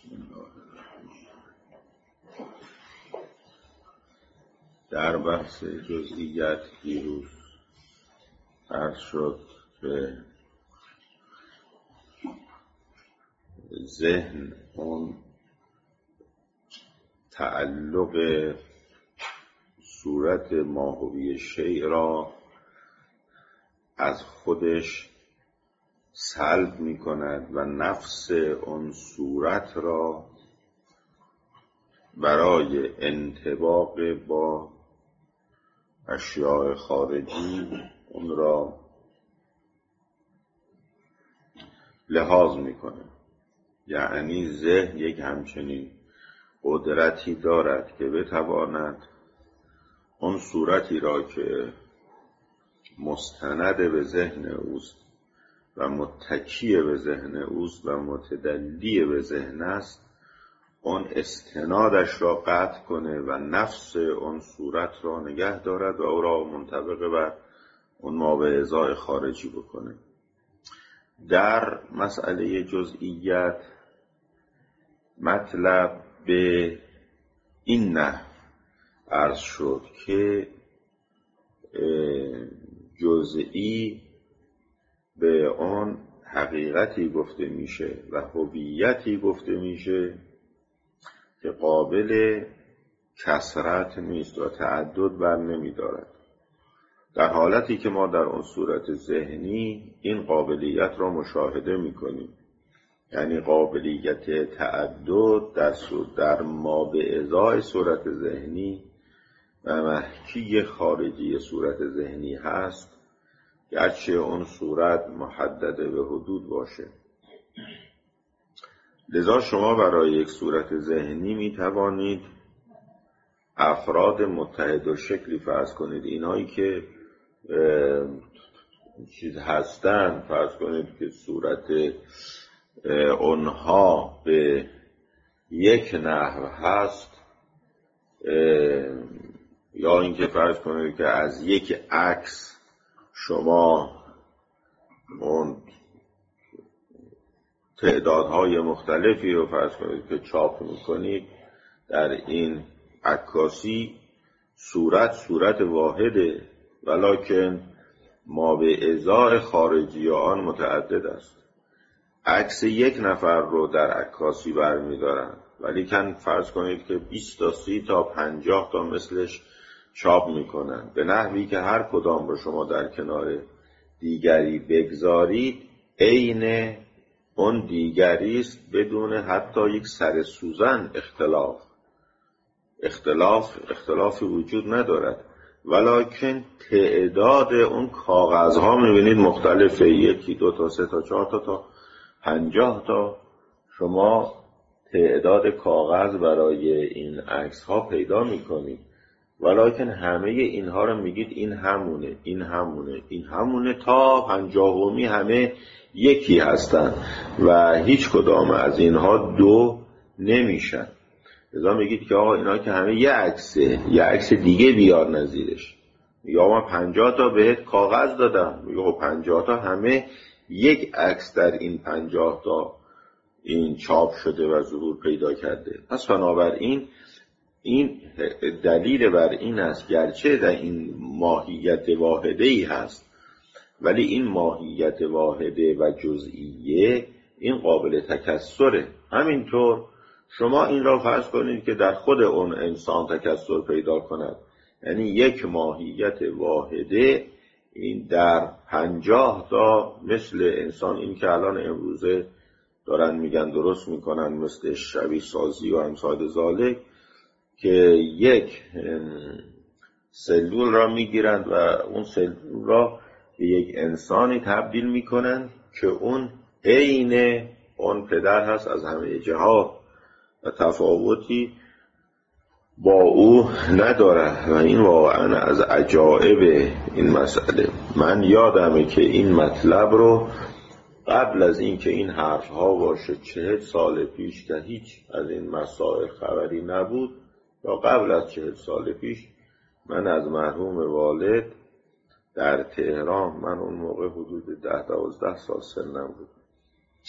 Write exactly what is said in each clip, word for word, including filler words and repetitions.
بسم الله الرحمن. در بحث جزئیات دیروز عرض شد که ذهن اون تعلق صورت ماهوی شیء را از خودش سلب می کند و نفس اون صورت را برای انطباق با اشیاء خارجی اون را لحاظ می کنه. یعنی ذهن یک همچنین قدرتی دارد که بتواند اون صورتی را که مستند به ذهن اوست و متکی به ذهن اوست و متدلی به ذهن است، اون استنادش را قطع کنه و نفس اون صورت را نگه دارد و او را منطبق بر اون ماوعظاء خارجی بکنه. در مسئله جزئیات مطلب به این نحو عرض شد که جزئی به آن حقیقتی گفته میشه و هویتی گفته میشه که قابل کثرت نیست و تعدد بر نمیدارد، در حالتی که ما در اون صورت ذهنی این قابلیت را مشاهده میکنیم. یعنی قابلیت تعدد در در ماوعظاء صورت ذهنی و محکی خارجی صورت ذهنی هست، گرچه اون صورت محدد به حدود باشه. لذا شما برای یک صورت ذهنی می توانید افراد متحد و شکلی فرض کنید، اینایی که چیز هستن، فرض کنید که صورت اونها به یک نحو هست، یا اینکه فرض کنید که از یک عکس شما اون تعدادهای مختلفی رو فرض کنید که چاپ میکنید، در این عکاسی صورت صورت واحده ولکن ماوعظاء خارجی آن متعدد است. عکس یک نفر رو در عکاسی برمیدارن ولی کن فرض کنید که بیست تا سی تا پنجاه تا مثلش چاپ میکنن، به نحوی که هر کدام رو شما در کنار دیگری بگذارید عین اون دیگری است، بدون حتی یک سر سوزن اختلاف اختلاف اختلافی وجود ندارد، ولکن تعداد اون کاغذها میبینید مختلفه، یکی دو تا سه تا چهار تا تا پنجاه تا شما تعداد کاغذ برای این عکس ها پیدا میکنید، ولکن همه اینها رو میگید این همونه این همونه این همونه تا پنجاهمی همه یکی هستن و هیچ کدام از اینها دو نمیشن. لذا میگید که آقا اینا که همه یه عکسه، یه عکس دیگه بیار نظیرش. یا من پنجاه تا بهت کاغذ دادم، یا پنجاه تا همه یک عکس در این پنجاه تا این چاپ شده و ظهور پیدا کرده. پس بنابراین این دلیل بر این است گرچه در این ماهیت واحده ای هست، ولی این ماهیت واحده و جزئیه این قابل تکثره. همینطور شما این را فرض کنید که در خود اون انسان تکثر پیدا کند، یعنی یک ماهیت واحده این در پنجاه تا مثل انسان، این که الان امروزه دارن میگن درست میکنن مثل شبیه سازی و امثال ذالک، که یک سلول را میگیرند و اون سلول را به یک انسانی تبدیل میکنند که اون عین اون پدر هست از همه جهات و تفاوتی با او نداره و این واقعا از عجائب این مسئله. من یادمه که این مطلب رو قبل از این که این حرف ها باشه چهل سال پیش که هیچ از این مسائل خبری نبود، یا قبل از چهل سال پیش من از مرحوم والد در تهران، من اون موقع حدود ده دوازده سال سنم بود،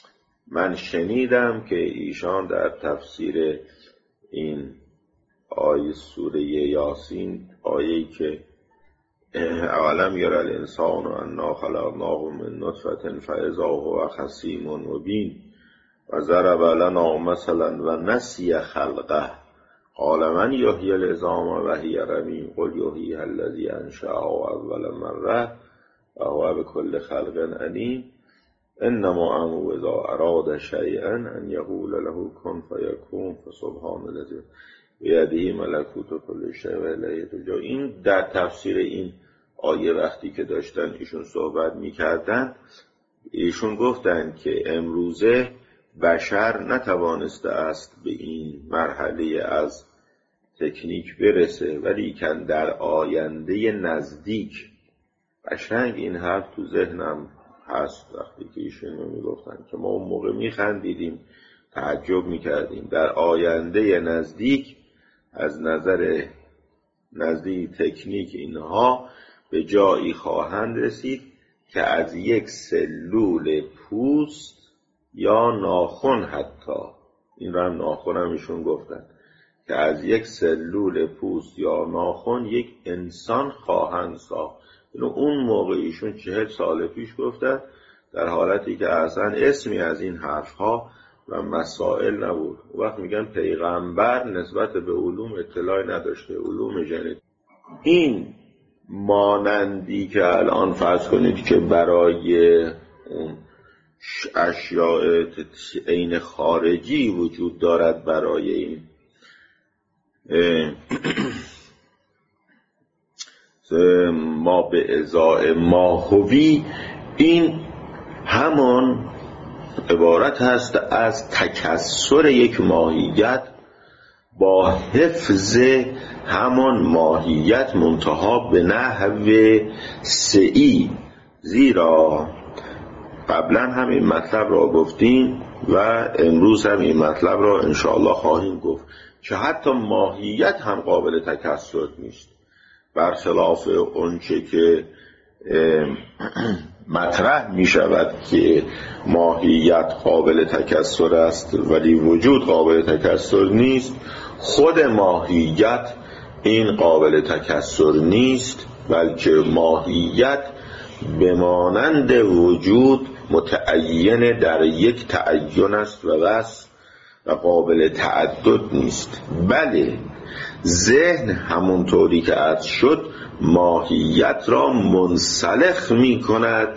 من شنیدم که ایشان در تفسیر این آیه سوره یاسین، آیه‌ای که اولم یر الانسان انا خلقناه من نطفة فاذا هو خصیم مبین و ضرب لنا مثلا و نسی خلقه قال من یحیی العظام و هی رمیم قل یحییها الذی انشأها اول مره و هو بكل خلق علیم انما امره اذا اراد شیئا ان یقول له کن فیکون فسبحان الذی بیده ملکوت کل شیء و الیه ترجعون. این در تفسیر این آیه وقتی که داشتن ایشون صحبت میکردن، ایشون گفتن که امروزه بشر نتوانسته است به این مرحله از تکنیک برسه، ولی که در آینده نزدیک، قشنگ این حرف تو ذهنم هست وقتی که ایشون میگفتن که ما اون موقع میخندیدیم، تعجب میکردیم. در آینده نزدیک از نظر نزدیک تکنیک اینها به جایی خواهند رسید که از یک سلول پوست یا ناخن، حتی این رو هم ناخن هم ایشون گفتن که از یک سلول پوست یا ناخن یک انسان خواهند ساخت. اون موقع ایشون چهل سال پیش گفتن، در حالتی که اصلا اسمی از این حرفها و مسائل نبود. وقت میگن پیغمبر نسبت به علوم اطلاعی نداشته، علوم ژنتیک. این مانندی که الان فرض کنید که برای اون اشیاء عین خارجی وجود دارد، برای این ما به ازای ماهوی، این همان عبارت هست از تکثر یک ماهیت با حفظ همان ماهیت منتها به نحو سعی. زیرا قبلا هم این مطلب را گفتیم و امروز هم این مطلب را انشاءالله خواهیم گفت که حتی ماهیت هم قابل تکثر نیست، برخلاف اونچه که مطرح می شود که ماهیت قابل تکثر است ولی وجود قابل تکثر نیست. خود ماهیت این قابل تکثر نیست، بلکه ماهیت به مانند وجود متعین در یک تعین است و بس و قابل تعدد نیست. بله، ذهن همونطوری که عرض شد ماهیت را منسلخ می کند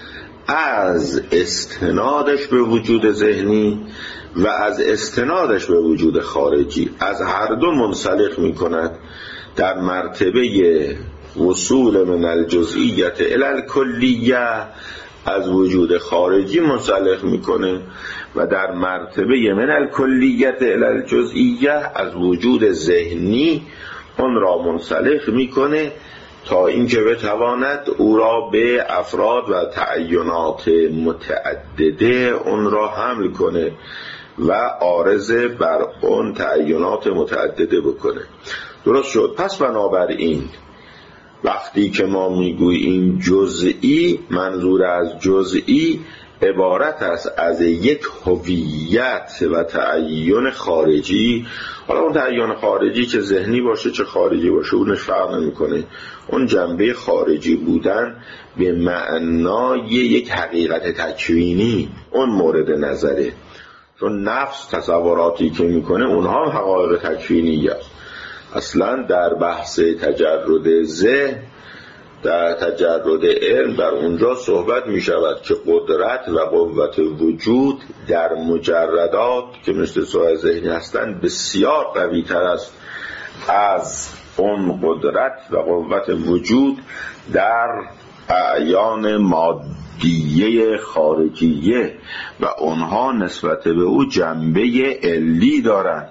از استنادش به وجود ذهنی و از استنادش به وجود خارجی، از هر دو منسلخ می کند. در مرتبه وصول من الجزئیت الی الکلیه از وجود خارجی منسلخ میکنه و در مرتبه من الکلیت الی الجزئیه از وجود ذهنی اون را منسلخ میکنه تا اینکه بتواند او را به افراد و تعینات متعدده اون را حمل کنه و عارضه بر اون تعینات متعدده بکنه. درست شد؟ پس بنابراین وقتی که ما میگوییم جزئی، منظور از جزئی عبارت است از یک هویت و تعین خارجی. حالا اون تعین خارجی چه ذهنی باشه چه خارجی باشه اونش فرق نمیکنه. اون جنبه خارجی بودن به معنای یک حقیقت تکوینی اون مورد نظره، چون نفس تصوراتی که میکنه اونها هم حقایق تکوینی است. اصلا در بحث تجرد ذهن، در تجرد علم، در اونجا صحبت می شود که قدرت و قوت وجود در مجردات که مثل سوء ذهنی هستند بسیار قوی تر است از اون قدرت و قوت وجود در اعیان مادیه خارجیه و اونها نسبت به او جنبه علی دارند.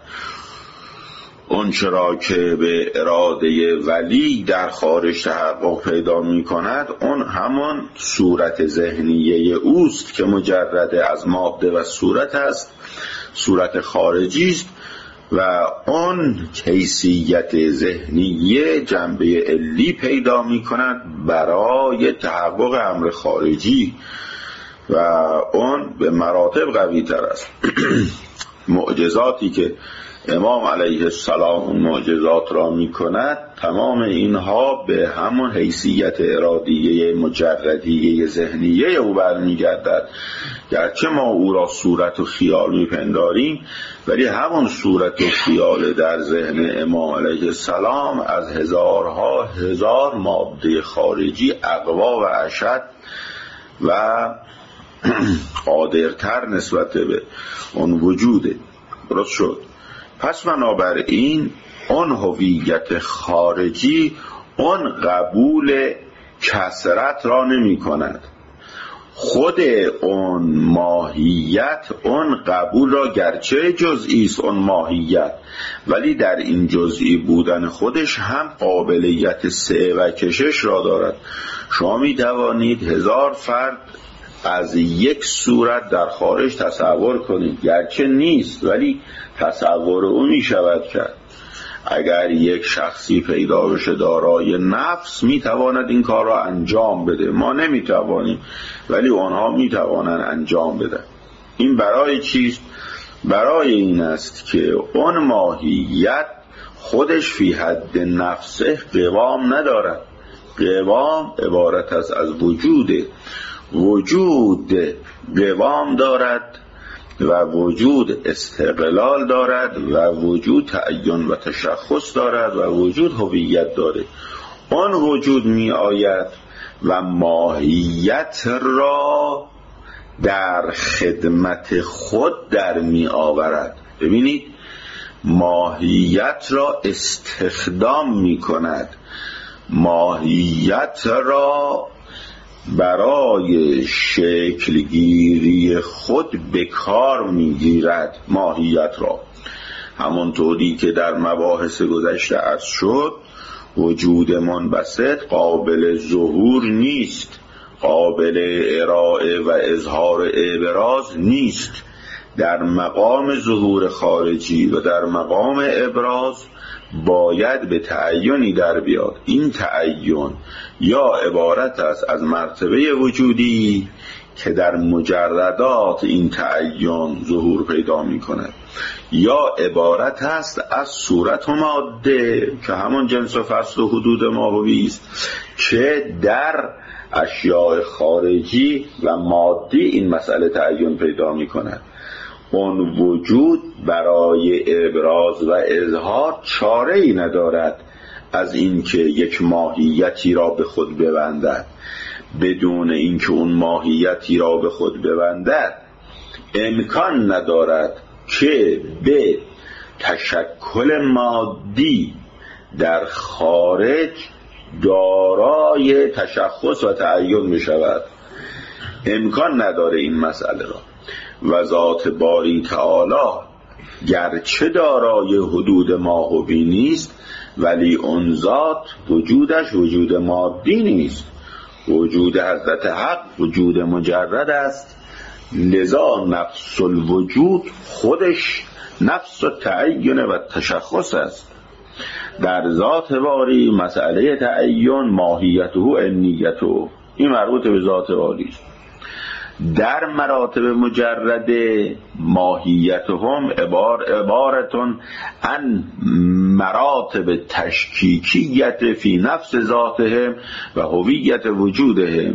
اون چرا که به اراده ولی در خارج تحقق پیدا می کند اون همان صورت ذهنیه اوست که مجرد از ماده و صورت است، صورت خارجی است و اون حیثیت ذهنیه جنبه علی پیدا می کند برای تحقق امر خارجی. و اون به مراتب قوی تر است. معجزاتی که امام علیه السلام معجزات را می کند، تمام اینها به همون حیثیت ارادیه مجردیه ذهنیه او برمی گردد. گرچه ما او را صورت و خیال می پنداریم، ولی همون صورت و خیال در ذهن امام علیه السلام از هزارها هزار ماده خارجی اقوا و اشد و قادرتر نسبت به اون وجوده. درست شد. پس بنابراین اون هویت خارجی اون قبول کثرت را نمی کند. خود اون ماهیت اون قبول را، گرچه جزئی است اون ماهیت، ولی در این جزئی بودن خودش هم قابلیت سعی و کشش را دارد. شما می توانید هزار فرد از یک صورت در خارج تصور کنید، گرچه نیست ولی تصور او می شود کرد. اگر یک شخصی پیدا بشه دارای نفس، می تواند این کار را انجام بده. ما نمی توانیم، ولی آنها می توانند انجام بدن. این برای چیست؟ برای این است که اون ماهیت خودش فی حد نفسه قوام ندارد. قوام عبارت است از وجوده. وجود قوام دارد و وجود استقلال دارد و وجود تعین و تشخص دارد و وجود هویت دارد. آن وجود می آید و ماهیت را در خدمت خود در می آورد. ببینید، ماهیت را استخدام می کند، ماهیت را برای شکلگیری خود به کار میگیرد. ماهیت را همونطوری که در مباحث گذشته عرض شد، وجود منبسط قابل ظهور نیست، قابل ارائه و اظهار ابراز نیست. در مقام ظهور خارجی و در مقام ابراز باید به تعیینی در بیاد. این تعیین یا عبارت است از مرتبه وجودی که در مجردات این تعیین ظهور پیدا می کند، یا عبارت است از صورت و ماده که همون جنس و فصل و حدود ماهوی است که در اشیاء خارجی و مادی این مسئله تعیین پیدا می کند. اون وجود برای ابراز و اظهار چاره ای ندارد از اینکه یک ماهیتی را به خود ببندد. بدون اینکه اون ماهیتی را به خود ببندد امکان ندارد که به تشکل مادی در خارج دارای تشخص و تعیین می شود. امکان نداره این مسئله را. و ذات باری تعالی گرچه دارای حدود ماهوی نیست، ولی اون ذات وجودش وجود مادی نیست. وجود حضرت حق وجود مجرد است، لذا نفس الوجود خودش نفس و تعین و تشخص است. در ذات باری مسئله تعین ماهیته و عنیته، این مربوط به ذات باری است. در مراتب مجرد ماهیتهم عبار عبارتون عن مراتب تشکیکیت فی نفس ذاتهم و هویت وجودهم.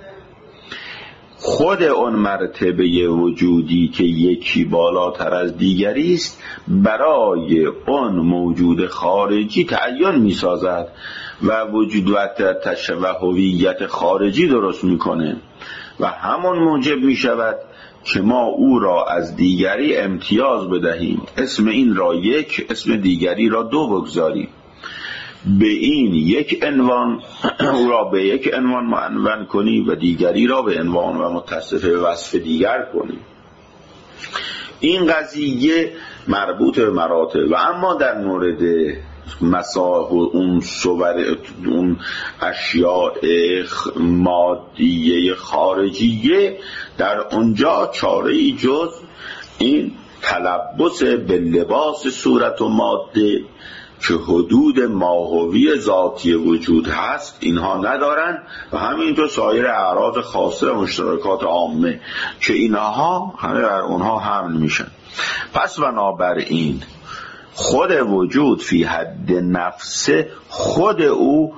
خود اون مرتبه وجودی که یکی بالاتر از دیگری است برای اون موجود خارجی تعیین می سازد و وجود و تش و هویت خارجی درست می کنه و همون موجب می شود که ما او را از دیگری امتیاز بدهیم، اسم این را یک، اسم دیگری را دو بگذاریم. به این یک عنوان او را به یک عنوان معنون کنیم و دیگری را به عنوان و متصف به وصف دیگر کنیم. این قضیه مربوط به مراتب. و اما در مورد مساح و اون صور اون اشیاء مادیه خارجیه، در اونجا چاره‌ای جز این تلبس به لباس صورت و ماده که حدود ماهوی ذاتی وجود هست اینها ندارن و همینطور سایر اعراض خاصه و مشترکات عامه که اینها همه بر اونها حمل میشن. پس بنابراین خود وجود فی حد نفسه، خود او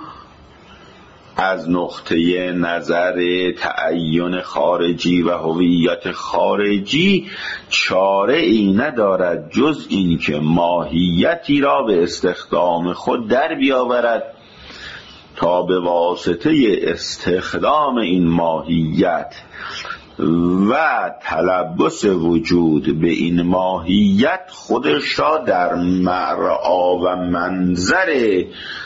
از نقطه نظر تعین خارجی و هویت خارجی چاره ای ندارد جز این که ماهیتی را به استخدام خود در بیاورد تا به واسطه استخدام این ماهیت و تلبس وجود به این ماهیت خودش را در مرعا و منظر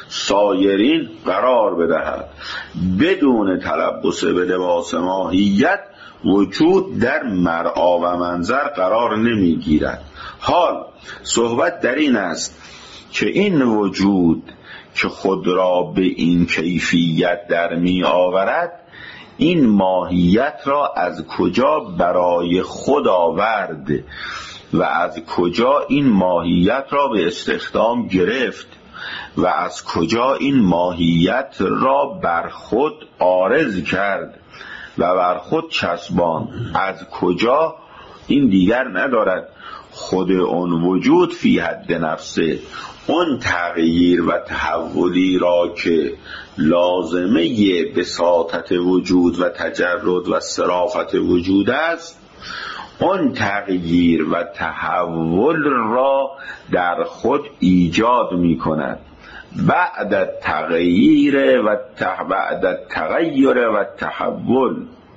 سایرین قرار بدهد. بدون تلبس به لباس ماهیت وجود در مرعا و منظر قرار نمی گیرد. حال صحبت در این است که این وجود که خود را به این کیفیت در می آورد این ماهیت را از کجا برای خود آورد و از کجا این ماهیت را به استخدام گرفت و از کجا این ماهیت را بر خود عارض کرد و بر خود چسبان، از کجا این دیگر ندارد. خود اون وجود فی حد نفسه، اون تغییر و تحولی را که لازمه بساطت وجود و تجرد و صرافت وجود است، اون تغییر و تحول را در خود ایجاد می کند. بعد التغییر و بعد التغییر و تحول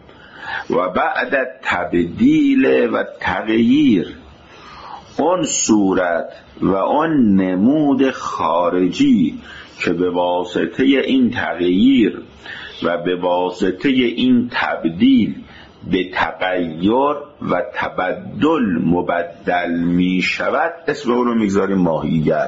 و بعد التبدیل و تغییر، اون صورت و اون نمود خارجی که به واسطه این تغییر و به واسطه این تبدیل به تغییر و تبدل مبدل می شود اسم اون رو میگذاریم ماهیت.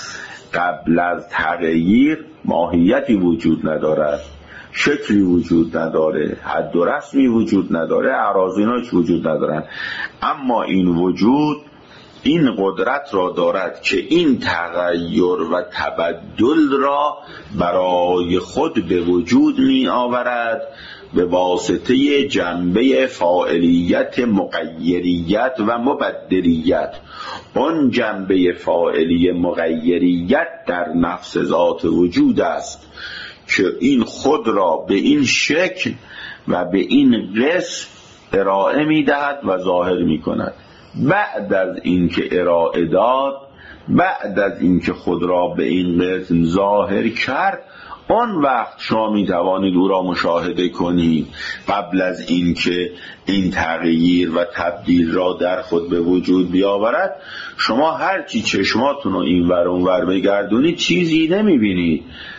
قبل از تغییر ماهیتی وجود ندارد، شکلی وجود نداره، حد و رسمی وجود نداره، اعراضیناش وجود ندارن. اما این وجود این قدرت را دارد که این تغییر و تبدل را برای خود به وجود می آورد به واسطه جنبه فاعلیت، مغیریت و مبدلیت. اون جنبه فاعلی مغیریت در نفس ذات وجود است که این خود را به این شکل و به این قسم ارائه می دهد و ظاهر می کند. بعد از اینکه ارائه داد، بعد از اینکه خود را به این قسم ظاهر کرد، آن وقت شما می توانید او را مشاهده کنید. قبل از اینکه این تغییر و تبدیل را در خود به وجود بیاورد، شما هرچی چشماتون رو این ور اون ور بگردونید چیزی نمی بینید،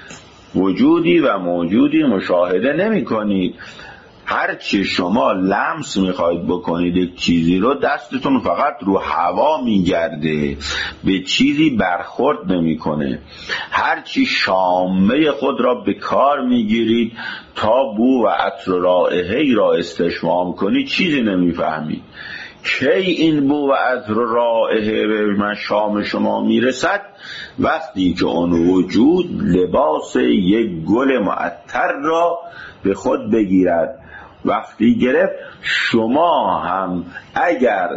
وجودی و موجودی مشاهده نمی کنید. هرچی شما لمس میخواید بکنید یک چیزی رو، دستتون فقط رو هوا میگرده، به چیزی برخورد نمیکنه. هرچی شامه خود را به کار میگیرید تا بو و عطر و رائحه‌ای را استشمام کنید چیزی نمیفهمید. کی این بو و عطر و رائحه به من شام شما میرسد؟ وقتی که اون وجود لباس یک گل معطر را به خود بگیرد. وقتی گرفت، شما هم اگر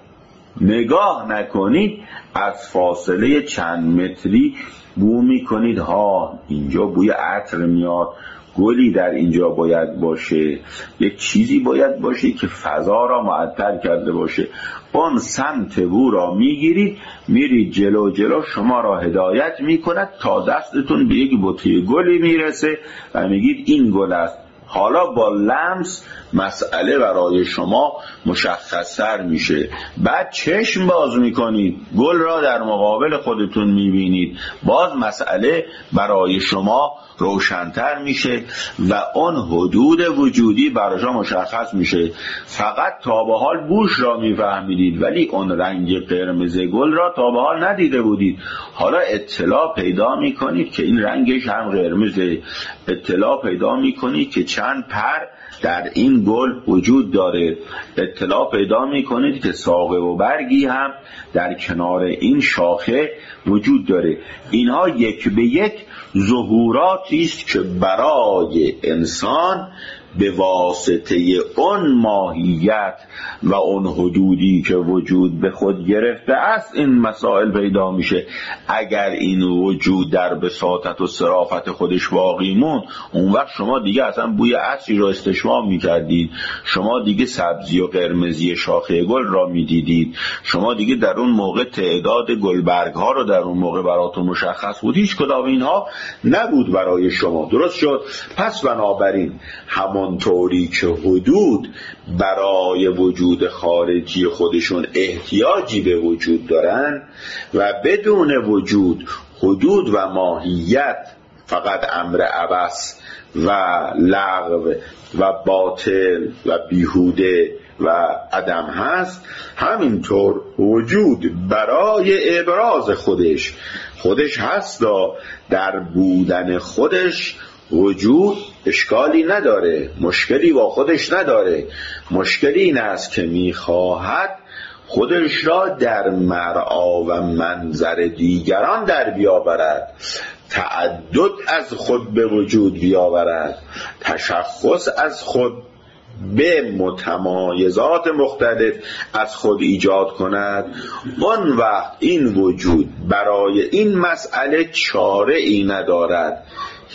نگاه نکنید از فاصله چند متری بو میکنید، ها اینجا بوی عطر میاد، گلی در اینجا باید باشه، یک چیزی باید باشه که فضا را معطر کرده باشه. اون سمت بو را میگیرید، میرید جلو جلو، شما را هدایت میکند تا دستتون به یک بطری گلی میرسه و میگید این گل است. حالا با لمس مسئله برای شما مشخص‌تر میشه. بعد چشم باز میکنید، گل را در مقابل خودتون میبینید، باز مسئله برای شما روشن‌تر میشه و اون حدود وجودی برای شما مشخص میشه. فقط تا به حال بوش را میفهمیدید ولی اون رنگ قرمز گل را تا به حال ندیده بودید. حالا اطلاع پیدا میکنید که این رنگش هم قرمزه، اطلاع پیدا میکنید که چند چند پر در این گل وجود داره. اطلاع پیدا میکنید که ساقه و برگی هم در کنار این شاخه وجود داره. اینها یک به یک ظهوراتی است که برای انسان به واسطه اون ماهیت و اون حدودی که وجود به خود گرفته است این مسائل پیدا میشه. اگر این وجود در بساطت و صرافت خودش باقی موند، اون وقت شما دیگه اصلا بوی عطری رو استشمام میکردید، شما دیگه سبزی و قرمزی شاخه گل را میدیدید، شما دیگه در اون موقع تعداد گلبرگ ها رو در اون موقع براتون مشخص بود. هیچ کدام اینها نبود برای شما. درست شد؟ پس بنابراین همانطوری که حدود برای وجود خارجی خودشون احتیاجی به وجود دارن و بدون وجود حدود و ماهیت فقط امر عبث و لغو و باطل و بیهوده و عدم هست، همینطور وجود برای ابراز خودش خودش هست. در بودن خودش وجود اشکالی نداره، مشکلی با خودش نداره. مشکلی این است که میخواهد خودش را در مرعا و منظر دیگران در بیاورد، تعدد از خود به وجود بیاورد، تشخص از خود به متمایزات مختلف از خود ایجاد کند. اون وقت این وجود برای این مسئله چاره ای ندارد،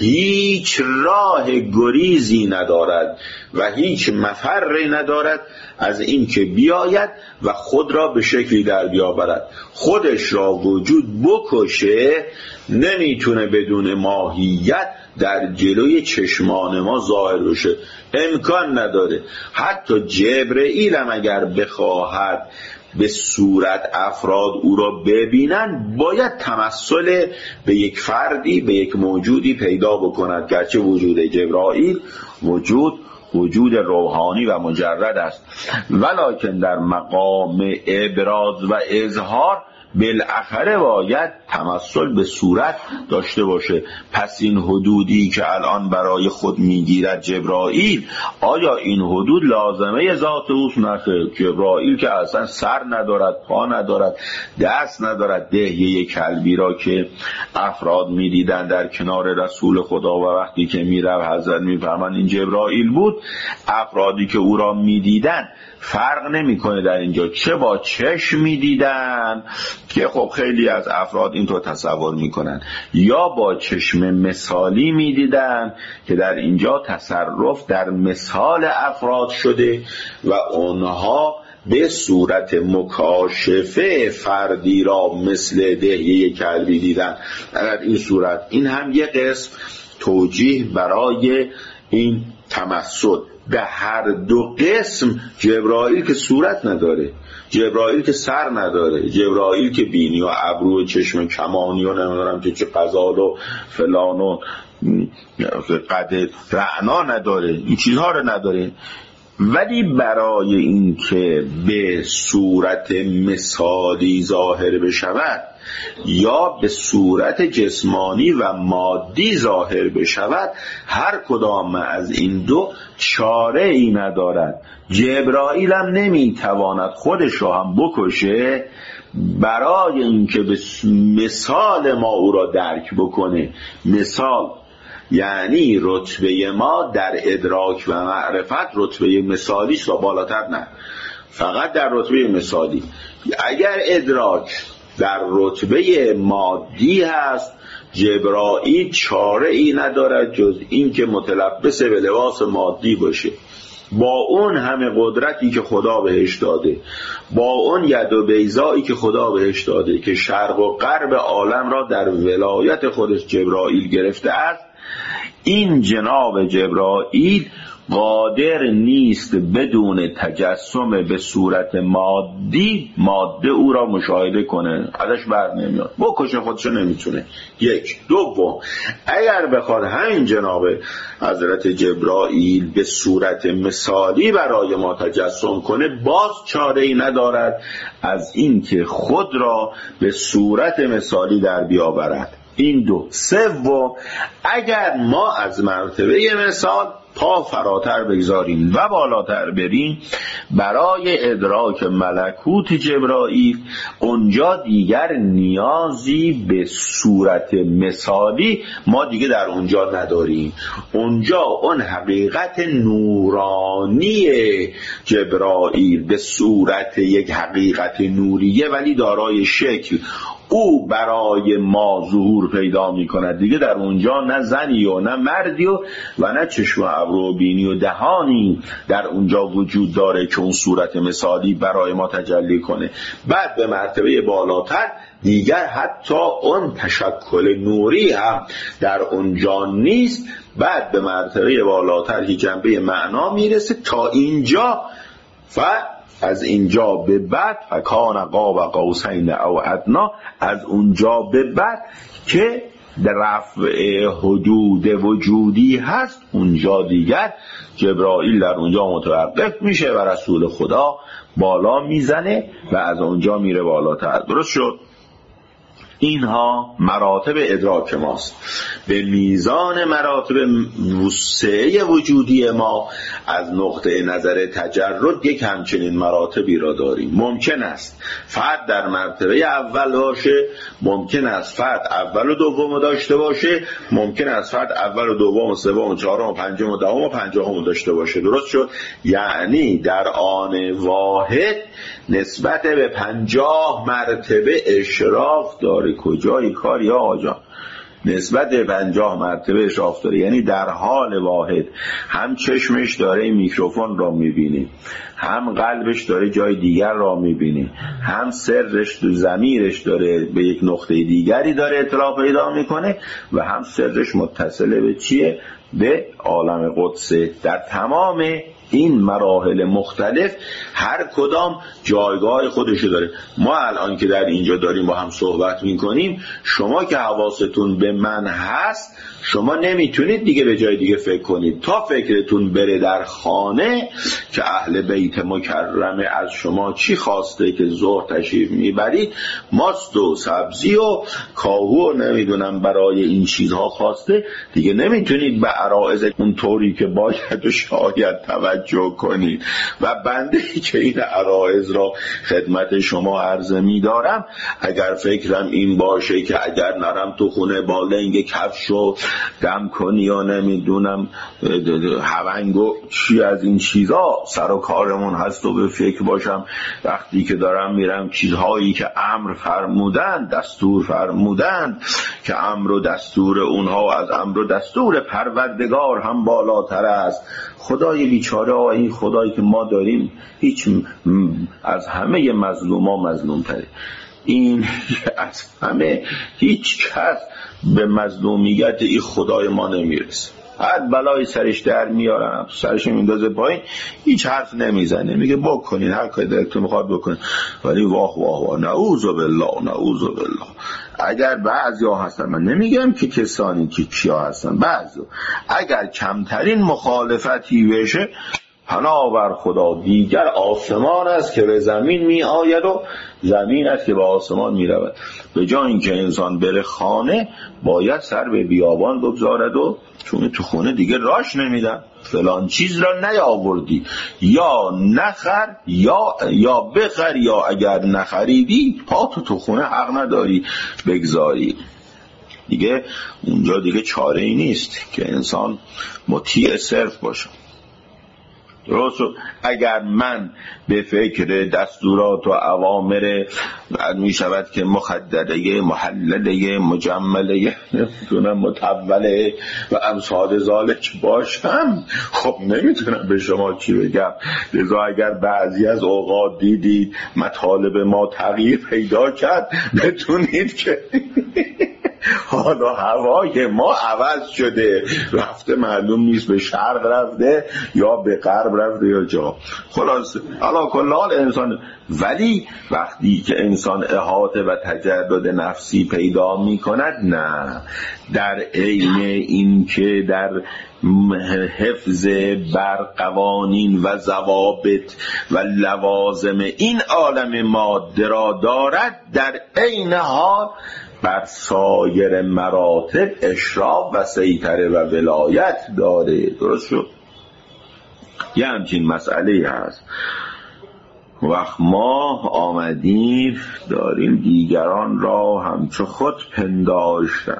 هیچ راه گریزی ندارد و هیچ مفری ندارد از این که بیاید و خود را به شکلی در بیاورد. خودش را وجود بکشه نمیتونه بدون ماهیت در جلوی چشمان ما ظاهر بشه، امکان نداره. حتی جبرئیل هم اگر بخواهد به صورت افراد او را ببینن، باید تمثل به یک فردی، به یک موجودی پیدا بکند. گرچه وجود جبرائیل وجود وجود روحانی و مجرد است، ولکن در مقام ابراز و اظهار بالاخره باید تمثل به صورت داشته باشه. پس این حدودی که الان برای خود میگیرد جبرائیل، آیا این حدود لازمه ذات اوست؟ نه. جبرائیل که اصلا سر ندارد، پا ندارد، دست ندارد. دهیه کلبی را که افراد میدیدن در کنار رسول خدا و وقتی که میرفت حضرت میفهمن این جبرائیل بود، افرادی که او را میدیدن فرق نمیکنه در اینجا چه با چشم میدیدن، که خب خیلی از افراد اینطور تصور میکنن، یا با چشم مثالی میدیدن که در اینجا تصرف در مثال افراد شده و اونها به صورت مکاشفه فردی را مثل دهیه کلبی دیدن. در این صورت این هم یک قسم توجیه برای این تمثل. به هر دو قسم جبرائیل که صورت نداره، جبرائیل که سر نداره، جبرائیل که بینی و ابرو و چشم کمانی و نمیدونم که چه قزال و فلان و قد رعنا نداره، این چیزها رو نداره. ولی برای این که به صورت مثالی ظاهر بشود یا به صورت جسمانی و مادی ظاهر بشود، هر کدام از این دو چاره ای ندارد. جبرائیل هم نمیتواند خودش را هم بکشه برای اینکه به مثال ما او را درک بکنه. مثال یعنی رتبه ما در ادراک و معرفت رتبه مثالیش و بالاتر نه، فقط در رتبه مثالی. اگر ادراک در رتبه مادی هست، جبرائیل چاره ای ندارد جز این که متلبس به لباس مادی باشه، با اون همه قدرتی که خدا بهش داده، با اون ید و بیضایی که خدا بهش داده که شرق و غرب عالم را در ولایت خودش جبرائیل گرفته است. این جناب جبرائیل قادر نیست بدون تجسم به صورت مادی ماده او را مشاهده کنه، ازش بر نمیاد، بکشه خودشو نمیتونه. یک. دوم، اگر بخواد همین جناب حضرت جبرائیل به صورت مثالی برای ما تجسم کنه، باز چاره ای ندارد از این که خود را به صورت مثالی در بیاورد. این دو. سوم، اگر ما از مرتبه مثال پا فراتر بگذاریم و بالاتر بریم برای ادراک ملکوت جبرائیل، اونجا دیگر نیازی به صورت مثالی ما دیگه در اونجا نداریم. اونجا اون حقیقت نورانی جبرائیل به صورت یک حقیقت نوریه ولی دارای شکل، او برای ما ظهور پیدا می کند. دیگه در اونجا نه زنی و نه مردی و و نه چشم و ابرو و بینی و دهانی در اونجا وجود داره که اون صورت مثالی برای ما تجلی کنه. بعد به مرتبه بالاتر دیگر حتی اون تشکل نوری هم در اونجا نیست. بعد به مرتبه بالاتر که جنبه معنا میرسه. تا اینجا و از اینجا به بعد فکان قاب قوسین او ادنا، از اونجا به بعد که در رفع حدود وجودی هست، اونجا دیگر جبرائیل در اونجا متوقف میشه و رسول خدا بالا میزنه و از اونجا میره بالاتر. درست شد؟ اینها مراتب ادراک ماست. به میزان مراتب وسعه وجودی ما از نقطه نظر تجرد یک همچنین مراتبی را داریم. ممکن است فرد در مرتبه اول باشه، ممکن است فرد اول و دوم داشته باشه، ممکن است فرد اول و دوم و سوم و چهارم و پنجم و دهم و پنجاهم داشته باشه. درست شد؟ یعنی در آن واحد نسبت به پنجاه مرتبه اشراف داره. کجای کاری آقا جان؟ نسبت به پنجاه مرتبه اشراف داره. یعنی در حال واحد هم چشمش داره میکروفون را میبینی، هم قلبش داره جای دیگر را میبینی، هم سرش تو ضمیرش داره به یک نقطه دیگری داره اطلاع پیدا میکنه و هم سرش متصله به چیه؟ به عالم قدسه. در تمام این مراحل مختلف هر کدام جایگاه خودشو داره. ما الان که در اینجا داریم با هم صحبت میکنیم، شما که حواستون به من هست شما نمیتونید دیگه به جای دیگه فکر کنید تا فکرتون بره در خانه که اهل بیت مکرمه از شما چی خواسته که ظهر تشریف میبرید، ماست و سبزی و کاهو نمیدونم برای این چیزها خواسته. دیگه نمیتونید به عرائض اون طوری که باید و شاید توجه کنید. و بنده که این عرائض را خدمت شما عرضه میدارم، اگر فکرم این باشه که اگر نرم تو خونه با لنگ کفشو دم کنی یا نمیدونم هونگ و چی از این چیزا سر و کارمون هست و به فکر باشم وقتی که دارم میرم چیزهایی که امر فرمودن، دستور فرمودن، که امر و دستور اونها از امر و دستور پروردگار هم بالاتر است. خدای بیچاره، این خدایی که ما داریم هیچ از همه مظلوما مظلوم تره. این از همه هیچ کس به مظلومیت این خدای ما نمیرسه. هر بلای سرش در میارم سرش میندازه پایین، هیچ حرف نمیزنه، میگه بکنین هر کاری دلتون میخواد بکنین. ولی واه واه واه نعوذ بالله نعوذ بالله. اگر بعضیا هستن، من نمیگم که کسانی که کیا هستن، بعضیا اگر کمترین مخالفتی بشه پناه بر خدا، دیگر آسمان است که به زمین می آید و زمین است که به آسمان می رود. به جای اینکه انسان بره خانه باید سر به بیابان بگذارد و چون تو خونه دیگه راش نمیدن، فلان چیز را نیاوردی یا نخر یا یا بخر، یا اگر نخریدی پا تو تو خونه حق نداری بگذاری. دیگه اونجا دیگه چاره ای نیست که انسان مطیع صرف باشه. درست. اگر من به فکر دستورات و اوامر می شود که مخدده محلله مجمله نمیتونم متوله و امثال ذالک باشم، خب نمیتونم به شما چی بگم. لذا اگر بعضی از اوقات دیدید مطالب ما تغییر پیدا کرد، بتونید که حالا هوای ما عوض شده، رفته معلوم نیست به شرق رفته یا به غرب رفته یا جا. خلاص علا کل حال انسان، ولی وقتی که انسان احاطه و تجرد نفسی پیدا می کند، نه، در عین این که در حفظ بر قوانین و ضوابط و لوازم این عالم ماده را دارد، در عین حال بر سایر مراتب اشراف و سیطره و ولایت داره. درست شد؟ یه همچین مسئله هست. وقت ما آمدیم داریم دیگران را همچو خود پنداشتن،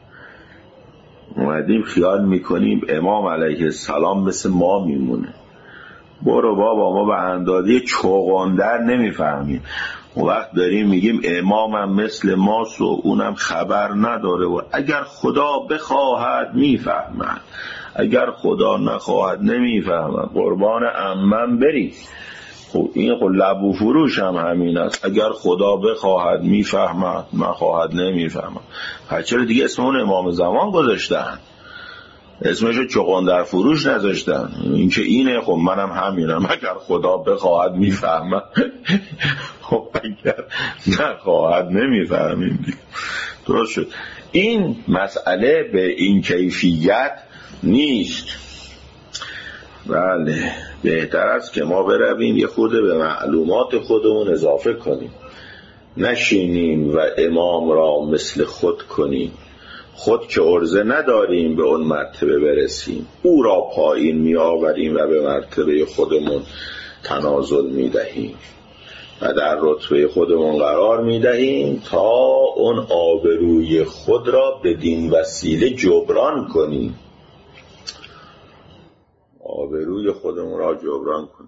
اومدیم خیال میکنیم امام علیه السلام مثل ما میمونه. برو بابا، ما به اندازه چوغندر نمیفهمیم. اون وقت داریم میگیم امامم مثل ماست و اونم خبر نداره و اگر خدا بخواهد میفهمد، اگر خدا نخواهد نمیفهمد. قربان عمم بری. خب این خب لبو فروش هم همین است، اگر خدا بخواهد میفهمد، نخواهد نمیفهمد. پس چرا دیگه اسم اون امام زمان گذاشتن؟ اسمشو چغندر فروش نذاشتن. این که اینه، خب منم همینم، اگر خدا بخواهد میفهمد. خب اگر نخواهد نمیفهمیم دیگه. درست شد. این مسئله به این کیفیت نیست. بله، بهتر است که ما برویم یه خورده به معلومات خودمون اضافه کنیم، نشینیم و امام را مثل خود کنیم. خود که عرضه نداریم به اون مرتبه برسیم، او را پایین می آوریم و به مرتبه خودمون تنازل می دهیم و در رتبه خودمون قرار می دهیم تا اون آبروی خود را بدین وسیله جبران کنیم. آبروی خودمون را جبران کنیم.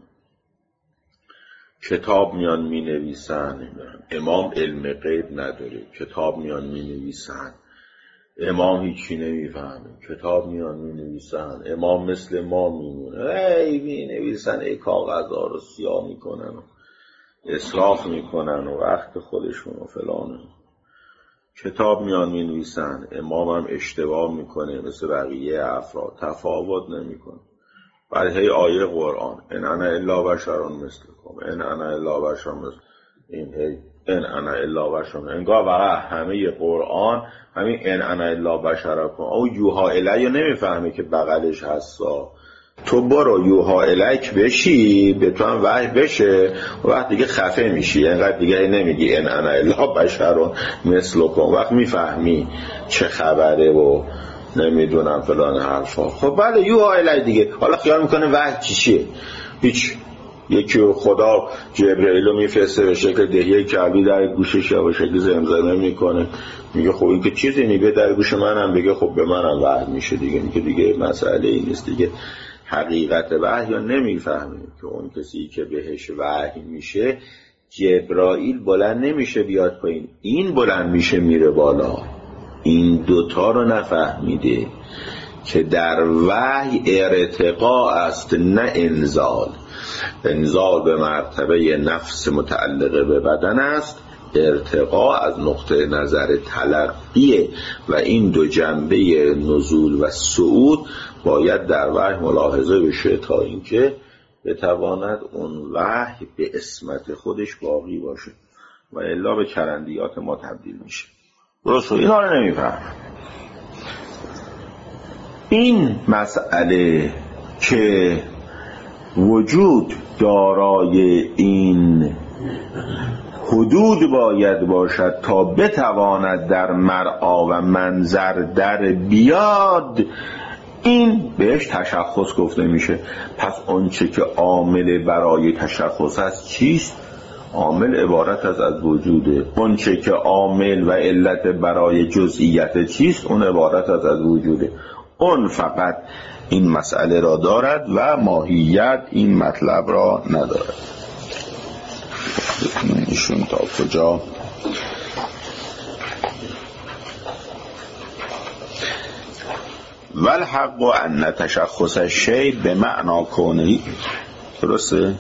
کتاب میان می نویسن امام علم غیب نداره، کتاب میان می نویسن امام هیچی نمیفهمه، کتاب میان می نویسن امام مثل ما میمونه. ای می نویسن، ای کاغذها رو سیاه میکنن و اسراف میکنن و وقت خودشون و فلانه. کتاب میان می نویسن امام هم اشتباه میکنه مثل بقیه افراد، تفاوت نمیکنه. بعد هی آیه قرآن ان انا الا بشر مثلکم، ان انا الا بشر مثل این، هی ان انا الا بشر، انگار واقعا همه قرآن همین ان انا الا بشرکم. او یوها الی نمیفهمه که بغلش هستا. تو برو یوها الیک بشی، به تو هم وحی بشه و وقت دیگه خفه میشی، انقدر دیگه نمیگی ان انا الا بشر مثلکم، وقت میفهمی چه خبره و نمیدونم فلان حرفا. خب بله یوها الی دیگه. حالا خیال میکنه وحی چی چیه؟ هیچ. یکی خدا جبرئیل رو میفرسته به شکل دهیه کلبی در گوشش یا به شکل زمزمه میکنه، میگه خب این که چیزی نیگه در گوش منم بگه خب به منم وحی میشه دیگه. میگه دیگه مسئله این نیست دیگه. حقیقت وحی یا نمیفهمه که اون کسی که بهش وحی میشه جبرائیل بلند نمیشه بیاد پایین، این بلند میشه میره بالا. این دوتا رو نفهمیده که در وحی ارتقا است نه انزال. انزال به مرتبه نفس متعلقه به بدن است، ارتقا از نقطه نظر تلقیه و این دو جنبه نزول و صعود باید در وحی ملاحظه بشه تا اینکه بتواند اون وحی به اسمت خودش باقی باشه و الا به چرندیات ما تبدیل میشه. درست و اینا رو نمیفهم. این مسئله که وجود دارای این حدود باید باشد تا بتواند در مرعا و منظر در بیاد، این بهش تشخص گفته میشه. پس آنچه که عامل برای تشخص است چیست؟ عامل عبارت از از وجوده. آنچه که عامل و علت برای جزئیت چیست؟ اون عبارت از از وجوده. اون فقط این مسئله را دارد و ماهیت این مطلب را ندارد. ایشون تا کجا والحق ان تشخص الشیء به معنا کونه. درسته؟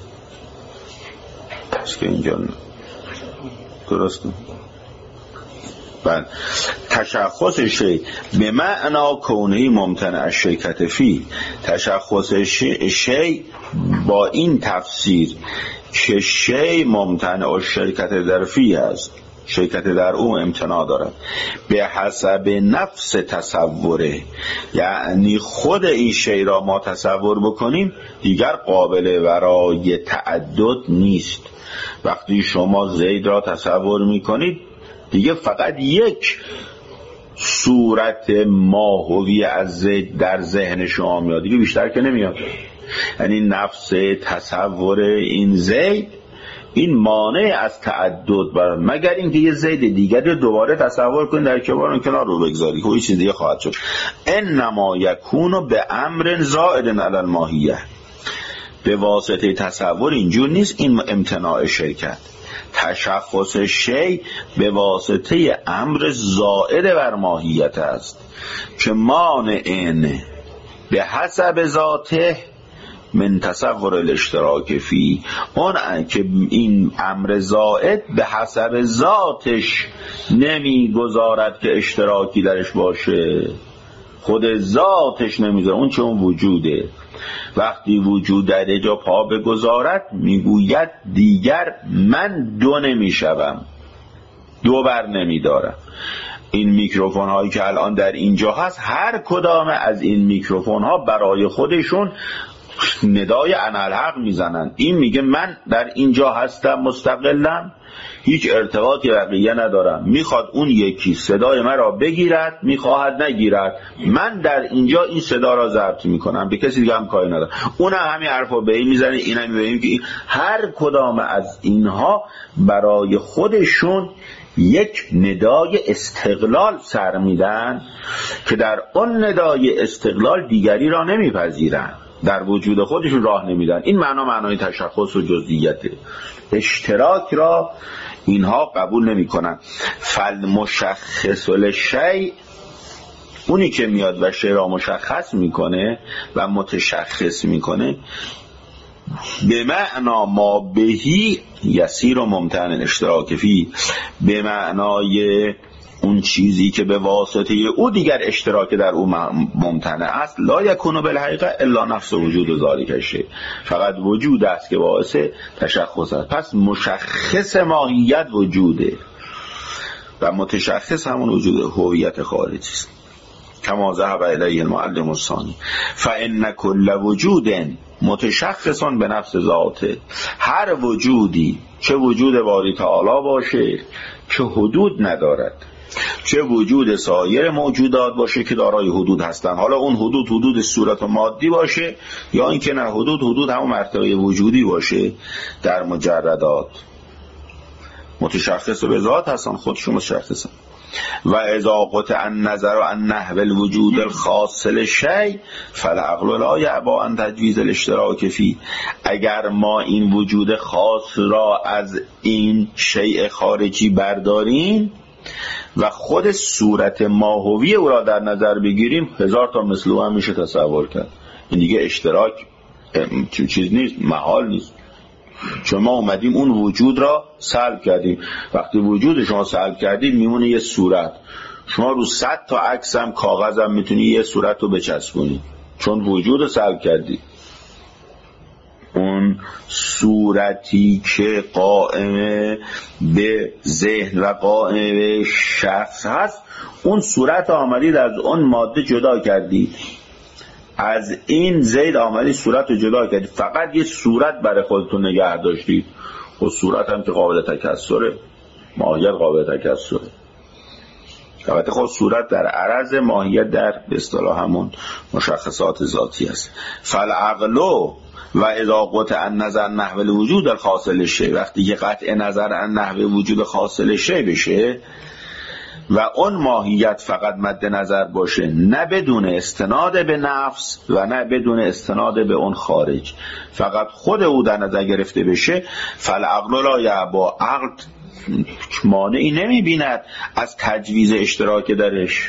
که اینجا درسته؟ بله. تشخص شیء به معنا کونه ممتنع الشرکت فی. تشخص شیء با این تفسیر که شیء ممتنع الشرکت در فی است، شرکت در او امتناع دارد به حسب نفس تصوره، یعنی خود این شیء را ما تصور بکنیم دیگر قابل برای تعدد نیست. وقتی شما زید را تصور میکنید دیگه فقط یک صورت ماهوی از زید در ذهن شما میاد، دیگه بیشتر که نمیاد. یعنی نفس تصور این زید این مانع از تعدد بر مگر اینکه یه زید دیگری دوباره تصور کنید در کنار کنار رو بگذاری که چیز دیگه خواهد شد. انما یکون به امر زائد علی الماهیه، به واسطه تصور اینجور نیست این امتناع شرکت. تشخص شی به واسطه امر زائد بر ماهیت است که مانع به حسب ذاته من تصور الاشتراک فی، اون که این امر زائد به حسب ذاتش نمیگذارد که اشتراکی درش باشه، خود ذاتش نمیذاره، اون چه اون وجوده. وقتی وجود در جا پا بگذارد میگوید دیگر من دو نمیشوم، دو بر نمیدارم. این میکروفون هایی که الان در اینجا هست، هر کدام از این میکروفون ها برای خودشون ندای انالحق میزنن. این میگه من در اینجا هستم مستقلم، هیچ ارتباطی بقیه ندارم، میخواد اون یکی صدای من را بگیرد میخواهد نگیرد، من در اینجا این صدا را ضبط میکنم، به کسی دیگه هم کاری ندارم. اون همین حرفا به این میزنه، این هم میبینیم که این هر کدام از اینها برای خودشون یک ندای استقلال سر میدن که در اون ندای استقلال دیگری را نمیپذیرن، در وجود خودشون راه نمیدن. این معنا معنای تشخص و جزئیته. اشتراک را اینها قبول نمی کنن. فالمشخص للشیء، اونی که میاد و شی را مشخص میکنه و متشخص میکنه، به معنا ما بهی یسیر و ممتن اشتراک فی، به معنای اون چیزی که به واسطه او دیگر اشتراک در او ممتنع است. لا یکون بالحقیقه الا نفس وجود ذالک شیء، فقط وجود است که باعث تشخص است. پس مشخص ماهیت وجوده و متشخص همون وجود هویت خارجی است. کما ذهب الیه المعلم الثانی فان کل وجود متشخص به نفس ذاته، هر وجودی چه وجود باری تعالی باشه که حدود ندارد، چه وجود سایر موجودات باشه که دارای حدود هستن، حالا اون حدود حدود صورت و مادی باشه یا اینکه نه حدود حدود همون مرتبه وجودی باشه در مجردات، متشخص به ذات هستن، خودشون متشخصن. و اذا قطع النظر عن نحو الوجود الخاص للشیء فالعقل لا یعبا ان تجویز الاشتراک فی، اگر ما این وجود خاص را از این شیء خارجی برداریم و خود صورت ماهوی او را در نظر بگیریم، هزار تا مثل او هم میشه تصور کرد. این دیگه اشتراک چیز نیست، محال نیست، چون ما اومدیم اون وجود را سلب کردیم. وقتی وجود شما سلب کردید میمونه یه صورت، شما رو صد تا عکس هم کاغذ هم میتونی یه صورت رو بچسبونی، چون وجود رو سلب کردی. اون صورتی که قائم به ذهن و قائم به شخص هست، اون صورت آمدید از اون ماده جدا کردید، از این زید آمدید صورت رو جدا کردید، فقط یه صورت برای خودتون نگه داشتید. و صورت هم که قابل تکسره، ماهیت قابل تکسره. البته خود صورت در عرض، ماهیت در به اصطلاح همون مشخصات ذاتی است. فالعقل و اذا قطع النظر نحو الوجود الخاص للشیء، وقتی که قطع نظر عن نحو وجود خاص للشیء بشه و اون ماهیت فقط مد نظر باشه، نه بدون استناد به نفس و نه بدون استناد به اون خارج، فقط خود او در نظر گرفته بشه، فالعقل لا یعبا، عقل مانعی نمی بیند از تجویز اشتراک درش.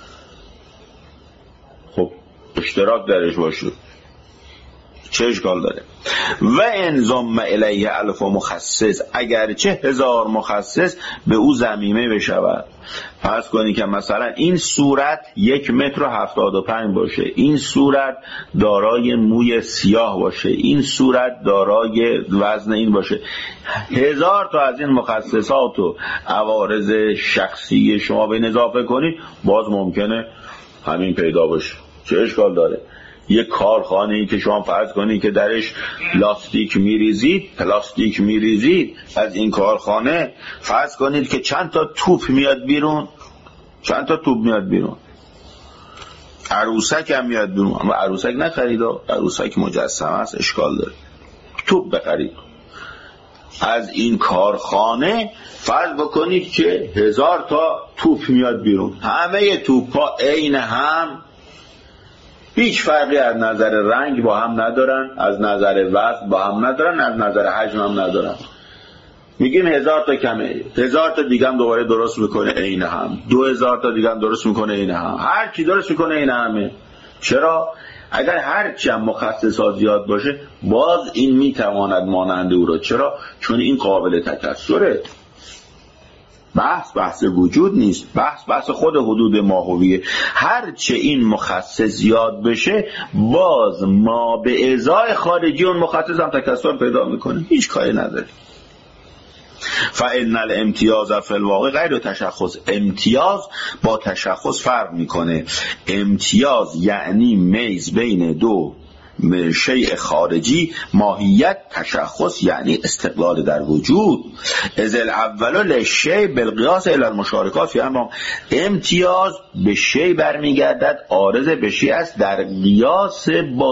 خب اشتراک درش باشه چه اشکال داره؟ و انضم الیه الف مخصص، اگرچه هزار مخصص به او ضمیمه بشود. فرض کنی که مثلا این صورت یک متر و هفتاد و پنج باشه، این صورت دارای موی سیاه باشه، این صورت دارای وزن این باشه، هزار تا از این مخصصات و عوارض شخصی شما به اضافه کنید، باز ممکنه همین پیدا باشه. چه اشکال داره؟ یک کارخانه‌ای که شما فرض کنید که درش لاستیک میریزید، پلاستیک میریزید، از این کارخانه فرض کنید که چند تا توپ میاد بیرون، چند تا توپ میاد بیرون، عروسک هم میاد بیرون، اما عروسک نخرید، عروسک مجسمه است، اشکال داره. توپ بخرید. از این کارخانه فرض بکنید که هزار تا توپ میاد بیرون، همه توپا عین هم، هیچ فرقی از نظر رنگ با هم ندارن، از نظر وزن با هم ندارن، از نظر حجم هم ندارن. میگیم هزار تا کمه، هزار تا دیگه هم دوباره درست میکنه عین هم، دو هزار تا دیگه هم درست میکنه عین هم، هر کی درست میکنه عین همه. چرا؟ اگر هر چی هم مخصصات زیاد باشه باز این میتواند مانند او را. چرا؟ چون این قابل تکثره. بحث بحث وجود نیست، بحث بحث خود حدود ماهویه. هر چه این مخصص زیاد بشه باز ما به ازای خارجی اون مخصص هم تکثر پیدا میکنه، هیچ کاری نداره. فإن الامتیاز فی الواقع غیر تشخص، امتیاز با تشخص فرق میکنه. امتیاز یعنی میز بین دو شیء خارجی، ماهیت تشخص یعنی استقلال در وجود. از الاول للشیء بالقیاس الی المشارکات فی امر، امتیاز به شیء برمیگردد، عارض به شیء است در قیاس با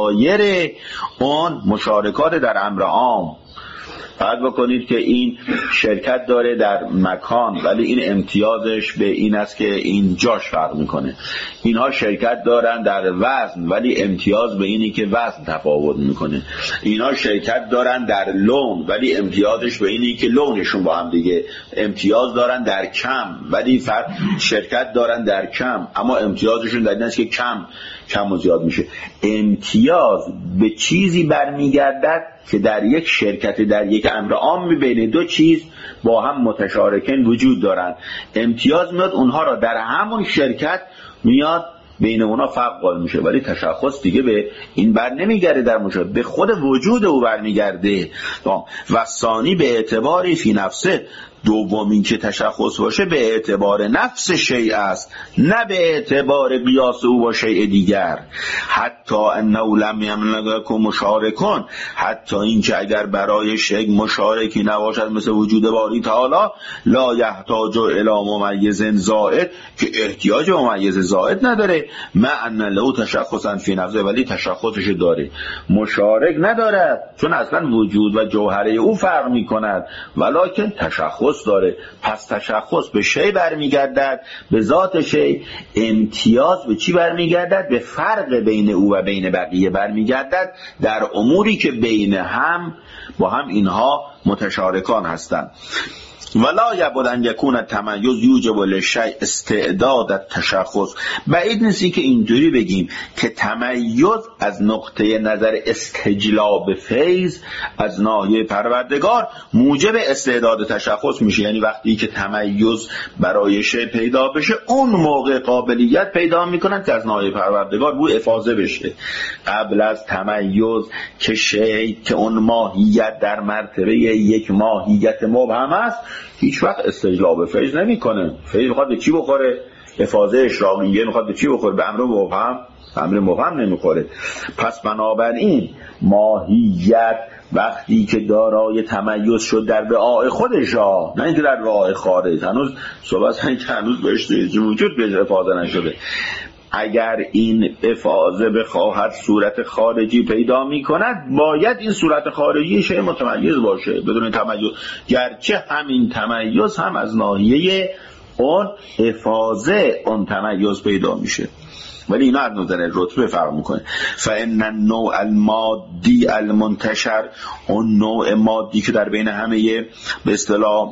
سایر اون مشارکات در امر عام. فرض بکنید که این شرکت داره در مکان ولی این امتیازش به این است که این جاش فرق میکنه. اینها شرکت دارن در وزن ولی امتیاز به اینی که وزن تفاوت میکنه. اینها شرکت دارن در لون ولی امتیازش به اینی که لونشون با هم دیگه. امتیاز دارن در کم ولی فرق شرکت دارن در کم اما امتیازشون در این است که کم کم و زیاد میشه. امتیاز به چیزی برمیگردد که در یک شرکت در یک امر عام بین دو چیز با هم متشارکن وجود دارن. امتیاز میاد اونها را در همون شرکت میاد بین اونا فرق قائل میشه، ولی تشخص دیگه به این بر نمیگرده، در مشاهده به خود وجود او برمیگرده. و ثانی به اعتباری فی نفسه، دومین که تشخص باشه به اعتبار نفس شیء است نه به اعتبار قیاس او با شیء دیگر. حتی انه لم یملک مشارکون، حتی این که اگر برای شیء مشارکی نباشد مثل وجود باری تعالی، لا یحتاج الی ممیز زائد، که احتیاج به ممیز زائد نداره، مع ان له تشخصا فی نفسه، ولی تشخصش داره. مشارک ندارد چون اصلا وجود و جوهره او فرق میکند، ولکن تشخص داره. پس تشخص به شی برمیگردد، به ذات شی. امتیاز به چی برمیگردد؟ به فرق بین او و بین بقیه برمیگردد در اموری که بین هم با هم اینها متشارکان هستند. ولا یبود ان یکون التمایز یوجب للشیء استعداد التشخص. بعید نیست که اینجوری بگیم که تمایز از نقطه نظر استجلاب فیض از ناحیه پروردگار موجب استعداد تشخص میشه. یعنی وقتی که تمایز برای شیء پیدا بشه اون موقع قابلیت پیدا میکنن که از ناحیه پروردگار بو افاضه بشه. قبل از تمایز که شیء که اون ماهیت در مرتبه یک ماهیت مبهم است هیچ وقت استجلاب فیض نمی کنه. فیض میخواد به چی بخوره؟ افاضه اشراقیه میخواد به چی بخوره؟ به امر مبهم. امر مبهم نمیخوره. پس بنابراین ماهیت وقتی که دارای تمایز شد در وعاء خودش ها، نه اینکه در وعاء خارج، هنوز صحبت اینکه هنوز بهش وجود به افاضه نشده. اگر این افاضه بخواهد صورت خارجی پیدا می کند باید این صورت خارجی شیء متمایز باشه بدون تمایز، گرچه همین تمایز هم از ناحیه اون افاضه اون تمایز پیدا میشه، ولی اینا از نظر رتبه فرق میکنه. فان النوع المادی المنتشر، اون نوع مادی که در بین همه به اصطلاح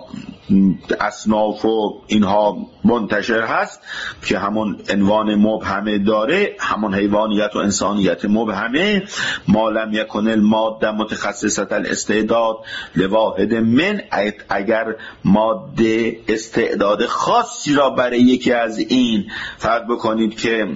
اصناف و اینها منتشر هست که همون عنوان مبهمه داره، همون حیوانیت و انسانیت مبهمه، ما لم یکن الماده متخصصه الاستعداد لواحد من، اگر ماده استعداد خاصی را برای یکی از این فرض بکنید که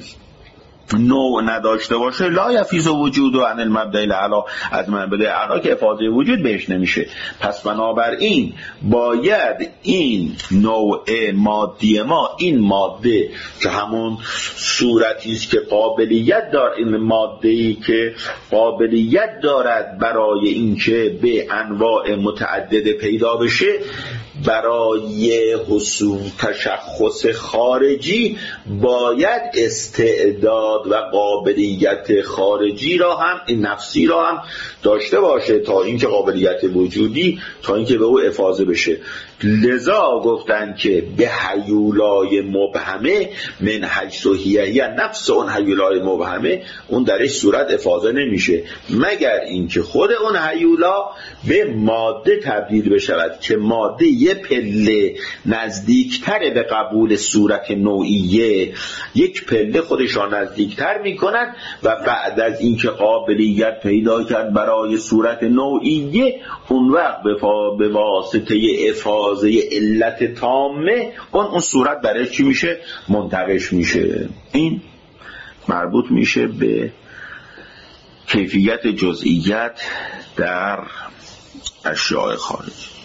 نوع نداشته باشه، لا یفیض وجود و عن المبدأ الاعلی، از منبع اعلی که افاضه وجود بهش نمیشه. پس بنابراین باید این نوع مادی ما، این ماده که همون صورتی است که قابلیت دار، این ماده‌ای که قابلیت دارد برای اینکه به انواع متعدد پیدا بشه، برای حصول تشخص خارجی باید استعداد و قابلیت خارجی را هم، این نفسی را هم داشته باشه تا اینکه قابلیت وجودی تا اینکه به او افاضه بشه. لذا گفتن که به هیولای مبهمه من حیث هی نفس اون هیولای مبهمه، اون درش صورت افاضه نمیشه مگر اینکه خود اون هیولا به ماده تبدیل بشود که ماده یه پله نزدیکتر به قبول صورت نوعیه، یک پله خودش را نزدیکتر میکنن و بعد از اینکه قابلیت پیدا کرد برای صورت نوعیه، اون وقت به واسطه افاضه علت تامه اون اون صورت برای چی میشه؟ منتقش میشه. این مربوط میشه به کیفیت جزئیت در اشیاء خارجی.